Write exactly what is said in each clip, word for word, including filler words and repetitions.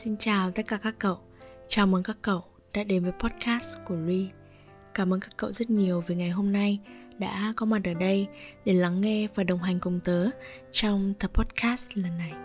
Xin chào tất cả các cậu. Chào mừng các cậu đã đến với podcast của Ly. Cảm ơn các cậu rất nhiều vì ngày hôm nay đã có mặt ở đây để lắng nghe và đồng hành cùng tớ trong tập podcast lần này.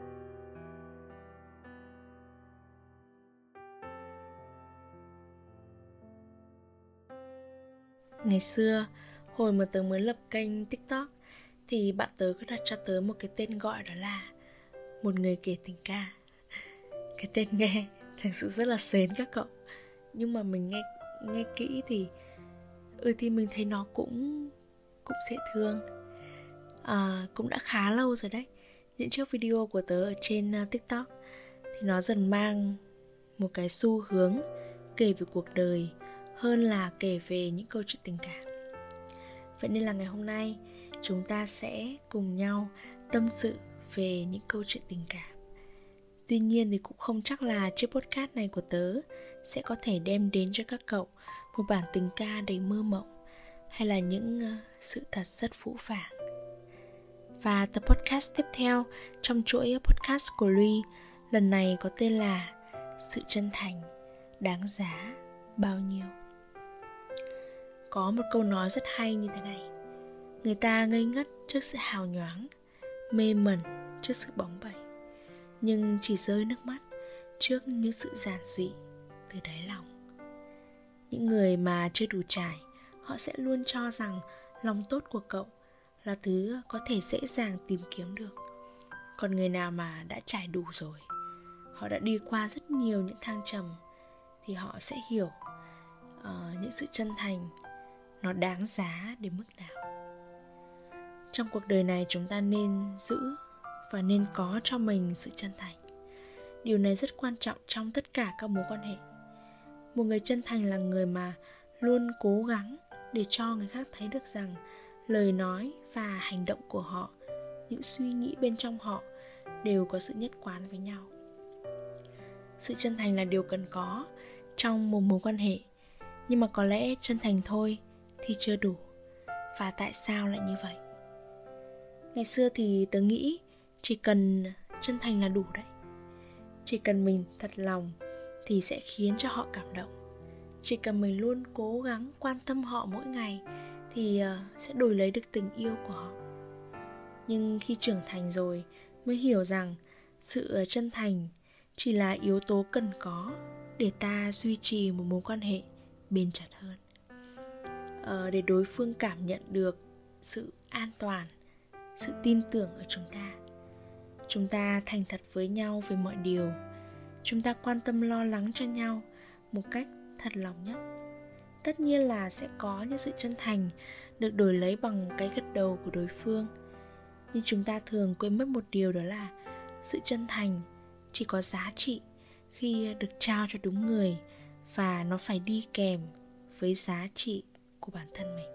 Ngày xưa, hồi mà tớ mới lập kênh TikTok thì bạn tớ có đặt cho tớ một cái tên gọi đó là một người kể tình ca. Cái tên nghe thật sự rất là sến các cậu, nhưng mà mình nghe nghe kỹ thì ừ thì mình thấy nó cũng cũng dễ thương. À, cũng đã khá lâu rồi đấy. Những chiếc video của tớ ở trên uh, TikTok thì nó dần mang một cái xu hướng kể về cuộc đời hơn là kể về những câu chuyện tình cảm. Vậy nên là ngày hôm nay chúng ta sẽ cùng nhau tâm sự về những câu chuyện tình cảm. Tuy nhiên thì cũng không chắc là chiếc podcast này của tớ sẽ có thể đem đến cho các cậu một bản tình ca đầy mơ mộng hay là những uh, sự thật rất phũ phàng. Và tập podcast tiếp theo trong chuỗi podcast của Ly lần này có tên là Sự chân thành đáng giá bao nhiêu. Có một câu nói rất hay như thế này: người ta ngây ngất trước sự hào nhoáng, mê mẩn trước sự bóng bẩy, nhưng chỉ rơi nước mắt trước những sự giản dị từ đáy lòng. Những người mà chưa đủ trải, họ sẽ luôn cho rằng lòng tốt của cậu là thứ có thể dễ dàng tìm kiếm được. Còn người nào mà đã trải đủ rồi, họ đã đi qua rất nhiều những thăng trầm, thì họ sẽ hiểu uh, những sự chân thành nó đáng giá đến mức nào. Trong cuộc đời này chúng ta nên giữ và nên có cho mình sự chân thành. Điều này rất quan trọng trong tất cả các mối quan hệ. Một người chân thành là người mà luôn cố gắng để cho người khác thấy được rằng lời nói và hành động của họ, những suy nghĩ bên trong họ đều có sự nhất quán với nhau. Sự chân thành là điều cần có trong một mối quan hệ, nhưng mà có lẽ chân thành thôi thì chưa đủ. Và tại sao lại như vậy? Ngày xưa thì tớ nghĩ chỉ cần chân thành là đủ đấy. Chỉ cần mình thật lòng thì sẽ khiến cho họ cảm động. Chỉ cần mình luôn cố gắng quan tâm họ mỗi ngày thì sẽ đổi lấy được tình yêu của họ. Nhưng khi trưởng thành rồi mới hiểu rằng sự chân thành chỉ là yếu tố cần có để ta duy trì một mối quan hệ bền chặt hơn. Ờ, để đối phương cảm nhận được sự an toàn, sự tin tưởng ở chúng ta. Chúng ta thành thật với nhau về mọi điều. Chúng ta quan tâm lo lắng cho nhau một cách thật lòng nhất. Tất nhiên là sẽ có những sự chân thành được đổi lấy bằng cái gật đầu của đối phương. Nhưng chúng ta thường quên mất một điều, đó là sự chân thành chỉ có giá trị khi được trao cho đúng người, và nó phải đi kèm với giá trị của bản thân mình.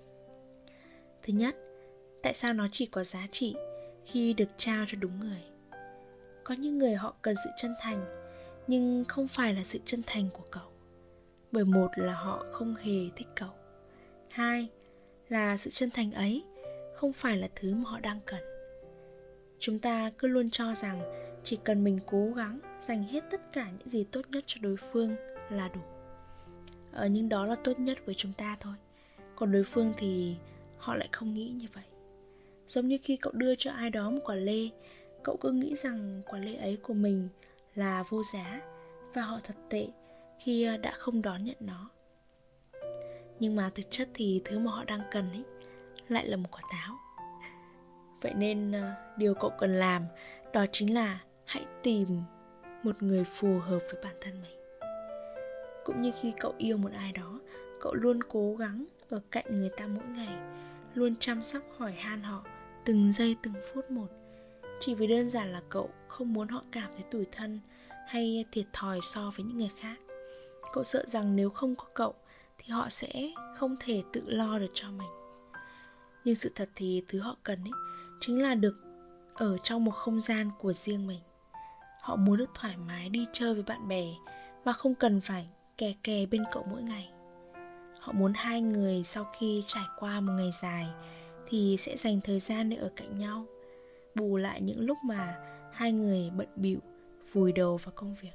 Thứ nhất, tại sao nó chỉ có giá trị khi được trao cho đúng người? Có những người họ cần sự chân thành, nhưng không phải là sự chân thành của cậu. Bởi một là họ không hề thích cậu. Hai là sự chân thành ấy không phải là thứ mà họ đang cần. Chúng ta cứ luôn cho rằng chỉ cần mình cố gắng dành hết tất cả những gì tốt nhất cho đối phương là đủ. Ở nhưng đó là tốt nhất với chúng ta thôi. Còn đối phương thì họ lại không nghĩ như vậy. Giống như khi cậu đưa cho ai đó một quả lê, cậu cứ nghĩ rằng quả lê ấy của mình là vô giá, và họ thật tệ khi đã không đón nhận nó. Nhưng mà thực chất thì thứ mà họ đang cần ấy lại là một quả táo. Vậy nên điều cậu cần làm đó chính là hãy tìm một người phù hợp với bản thân mình. Cũng như khi cậu yêu một ai đó, cậu luôn cố gắng ở cạnh người ta mỗi ngày, luôn chăm sóc hỏi han họ từng giây từng phút một. Chỉ vì đơn giản là cậu không muốn họ cảm thấy tủi thân hay thiệt thòi so với những người khác. Cậu sợ rằng nếu không có cậu thì họ sẽ không thể tự lo được cho mình. Nhưng sự thật thì thứ họ cần ấy chính là được ở trong một không gian của riêng mình. Họ muốn được thoải mái đi chơi với bạn bè mà không cần phải kè kè bên cậu mỗi ngày. Họ muốn hai người sau khi trải qua một ngày dài thì sẽ dành thời gian để ở cạnh nhau, bù lại những lúc mà hai người bận bịu vùi đầu vào công việc.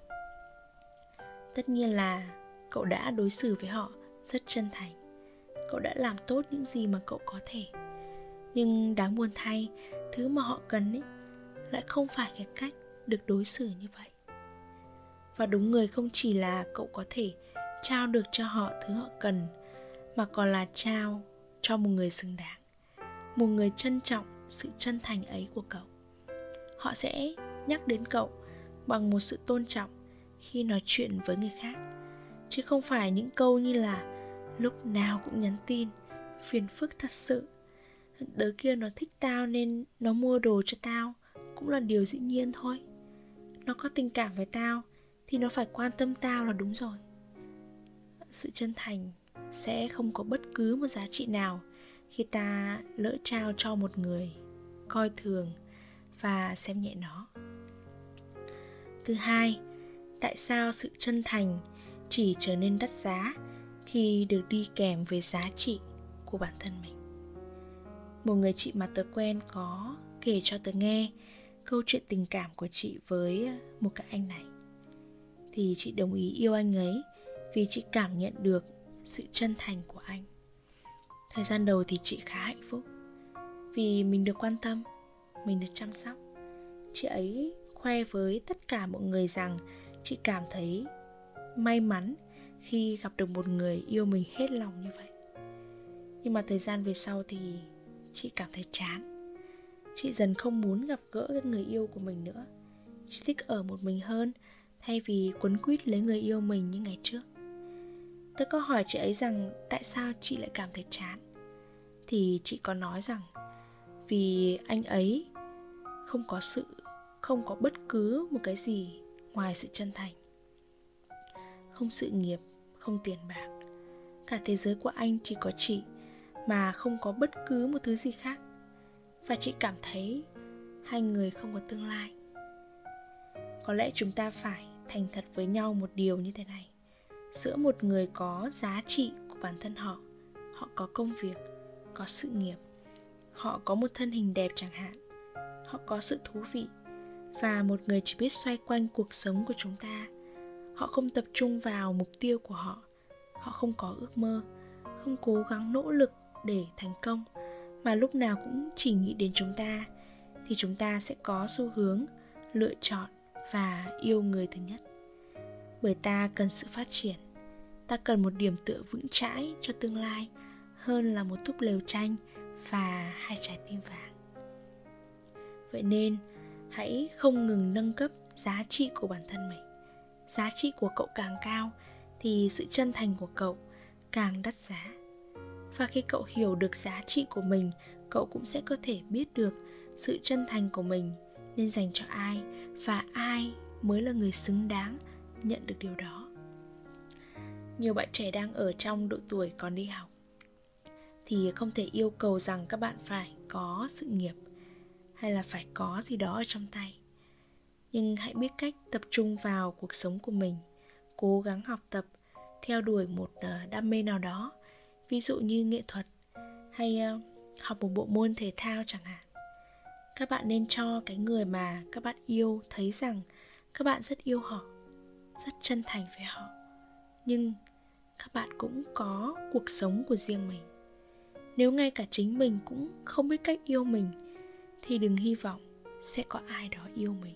Tất nhiên là cậu đã đối xử với họ rất chân thành. Cậu đã làm tốt những gì mà cậu có thể. Nhưng đáng buồn thay, thứ mà họ cần ấy lại không phải cái cách được đối xử như vậy. Và đúng người không chỉ là cậu có thể trao được cho họ thứ họ cần, mà còn là trao cho một người xứng đáng, một người trân trọng sự chân thành ấy của cậu. Họ sẽ nhắc đến cậu bằng một sự tôn trọng khi nói chuyện với người khác, chứ không phải những câu như là lúc nào cũng nhắn tin, phiền phức thật sự, đứa kia nó thích tao nên nó mua đồ cho tao, cũng là điều dĩ nhiên thôi. Nó có tình cảm với tao thì nó phải quan tâm tao là đúng rồi. Sự chân thành sẽ không có bất cứ một giá trị nào khi ta lỡ trao cho một người coi thường và xem nhẹ nó. Thứ hai, tại sao sự chân thành chỉ trở nên đắt giá khi được đi kèm với giá trị của bản thân mình? Một người chị mà tớ quen có kể cho tớ nghe câu chuyện tình cảm của chị với một cái anh này. Thì chị đồng ý yêu anh ấy vì chị cảm nhận được sự chân thành của anh. Thời gian đầu thì chị khá hạnh phúc vì mình được quan tâm, mình được chăm sóc. Chị ấy khoe với tất cả mọi người rằng chị cảm thấy may mắn khi gặp được một người yêu mình hết lòng như vậy. Nhưng mà thời gian về sau thì chị cảm thấy chán. Chị dần không muốn gặp gỡ cái người yêu của mình nữa. Chị thích ở một mình hơn thay vì quấn quýt lấy người yêu mình như ngày trước. Tôi có hỏi chị ấy rằng tại sao chị lại cảm thấy chán. Thì chị có nói rằng vì anh ấy không có sự Không có bất cứ một cái gì ngoài sự chân thành. Không sự nghiệp, không tiền bạc. Cả thế giới của anh chỉ có chị, mà không có bất cứ một thứ gì khác. Và chị cảm thấy hai người không có tương lai. Có lẽ chúng ta phải thành thật với nhau một điều như thế này. Giữa một người có giá trị của bản thân họ, họ có công việc, có sự nghiệp, họ có một thân hình đẹp chẳng hạn, họ có sự thú vị, và một người chỉ biết xoay quanh cuộc sống của chúng ta. Họ không tập trung vào mục tiêu của họ, họ không có ước mơ, không cố gắng nỗ lực để thành công, mà lúc nào cũng chỉ nghĩ đến chúng ta, thì chúng ta sẽ có xu hướng lựa chọn và yêu người thứ nhất. Bởi ta cần sự phát triển, ta cần một điểm tựa vững chãi cho tương lai hơn là một túp lều tranh và hai trái tim vàng. Vậy nên hãy không ngừng nâng cấp giá trị của bản thân mình. Giá trị của cậu càng cao thì sự chân thành của cậu càng đắt giá. Và khi cậu hiểu được giá trị của mình, cậu cũng sẽ có thể biết được sự chân thành của mình nên dành cho ai, và ai mới là người xứng đáng nhận được điều đó. Nhiều bạn trẻ đang ở trong độ tuổi còn đi học thì không thể yêu cầu rằng các bạn phải có sự nghiệp hay là phải có gì đó ở trong tay. Nhưng hãy biết cách tập trung vào cuộc sống của mình, cố gắng học tập, theo đuổi một đam mê nào đó, ví dụ như nghệ thuật hay học một bộ môn thể thao chẳng hạn. Các bạn nên cho cái người mà các bạn yêu thấy rằng các bạn rất yêu họ, rất chân thành với họ. Nhưng các bạn cũng có cuộc sống của riêng mình. Nếu ngay cả chính mình cũng không biết cách yêu mình thì đừng hy vọng sẽ có ai đó yêu mình.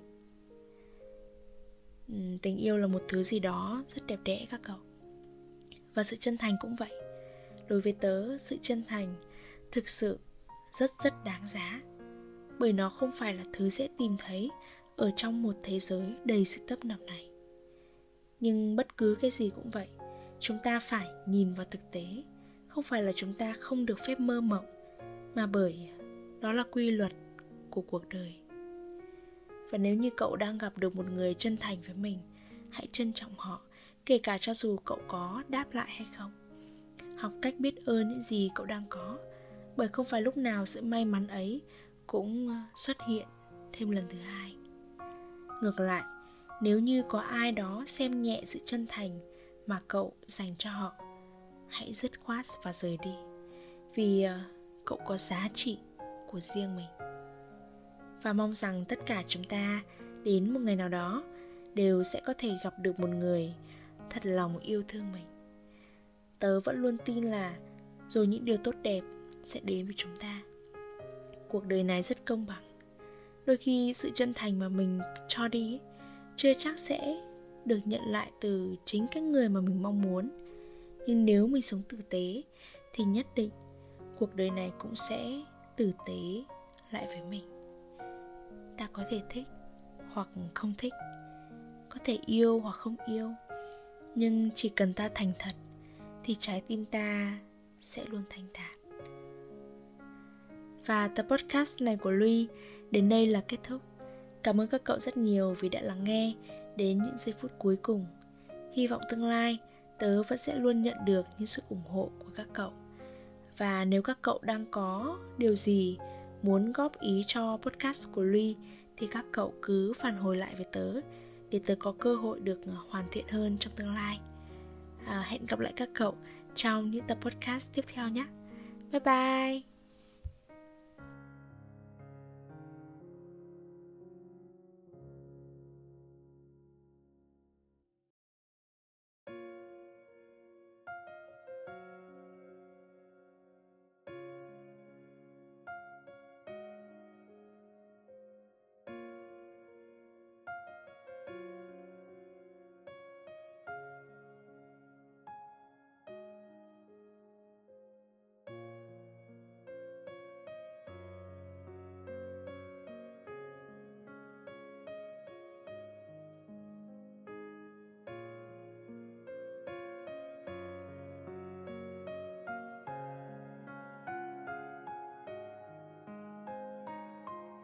uhm, Tình yêu là một thứ gì đó rất đẹp đẽ các cậu. Và sự chân thành cũng vậy. Đối với tớ, sự chân thành thực sự rất rất đáng giá. Bởi nó không phải là thứ dễ tìm thấy ở trong một thế giới đầy sự tấp nập này. Nhưng bất cứ cái gì cũng vậy, chúng ta phải nhìn vào thực tế. Không phải là chúng ta không được phép mơ mộng, mà bởi đó là quy luật của cuộc đời. Và nếu như cậu đang gặp được một người chân thành với mình, hãy trân trọng họ, kể cả cho dù cậu có đáp lại hay không. Học cách biết ơn những gì cậu đang có, bởi không phải lúc nào sự may mắn ấy cũng xuất hiện thêm lần thứ hai. Ngược lại, nếu như có ai đó xem nhẹ sự chân thành mà cậu dành cho họ, hãy dứt khoát và rời đi. Vì cậu có giá trị của riêng mình. Và mong rằng tất cả chúng ta đến một ngày nào đó đều sẽ có thể gặp được một người thật lòng yêu thương mình. Tớ vẫn luôn tin là rồi những điều tốt đẹp sẽ đến với chúng ta. Cuộc đời này rất công bằng. Đôi khi sự chân thành mà mình cho đi ấy, chưa chắc sẽ được nhận lại từ chính cái người mà mình mong muốn. Nhưng nếu mình sống tử tế thì nhất định cuộc đời này cũng sẽ tử tế lại với mình. Ta có thể thích hoặc không thích, có thể yêu hoặc không yêu, nhưng chỉ cần ta thành thật thì trái tim ta sẽ luôn thanh thản. Và tập podcast này của Louis đến đây là kết thúc. Cảm ơn các cậu rất nhiều vì đã lắng nghe đến những giây phút cuối cùng. Hy vọng tương lai tớ vẫn sẽ luôn nhận được những sự ủng hộ của các cậu. Và nếu các cậu đang có điều gì muốn góp ý cho podcast của Louis thì các cậu cứ phản hồi lại với tớ để tớ có cơ hội được hoàn thiện hơn trong tương lai. à, Hẹn gặp lại các cậu trong những tập podcast tiếp theo nhé. Bye bye.